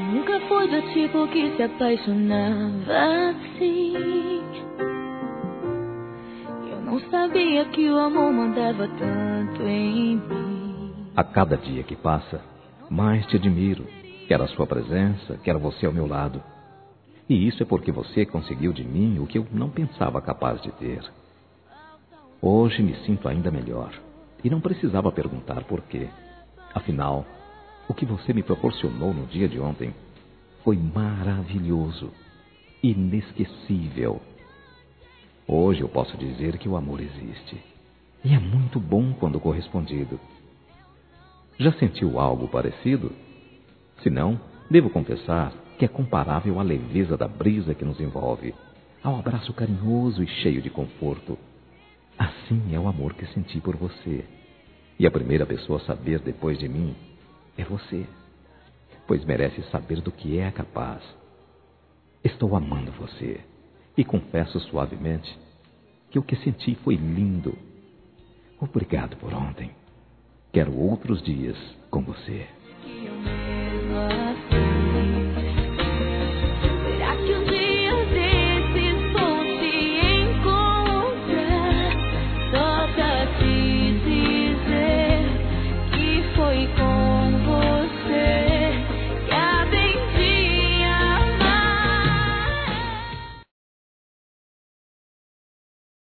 Nunca foi do tipo que se apaixonava assim. Eu não sabia que o amor mandava tanto em mim. A cada dia que passa, mais te admiro. Quero a sua presença, quero você ao meu lado. E isso é porque você conseguiu de mim o que eu não pensava capaz de ter. Hoje me sinto ainda melhor. E não precisava perguntar por quê. Afinal, o que você me proporcionou no dia de ontem foi maravilhoso, inesquecível. Hoje eu posso dizer que o amor existe. E é muito bom quando correspondido. Já sentiu algo parecido? Se não, devo confessar que é comparável à leveza da brisa que nos envolve, ao abraço carinhoso e cheio de conforto. Assim é o amor que senti por você. E a primeira pessoa a saber depois de mim é você, pois merece saber do que é capaz. Estou amando você e confesso suavemente que o que senti foi lindo. Obrigado por ontem. Quero outros dias com você.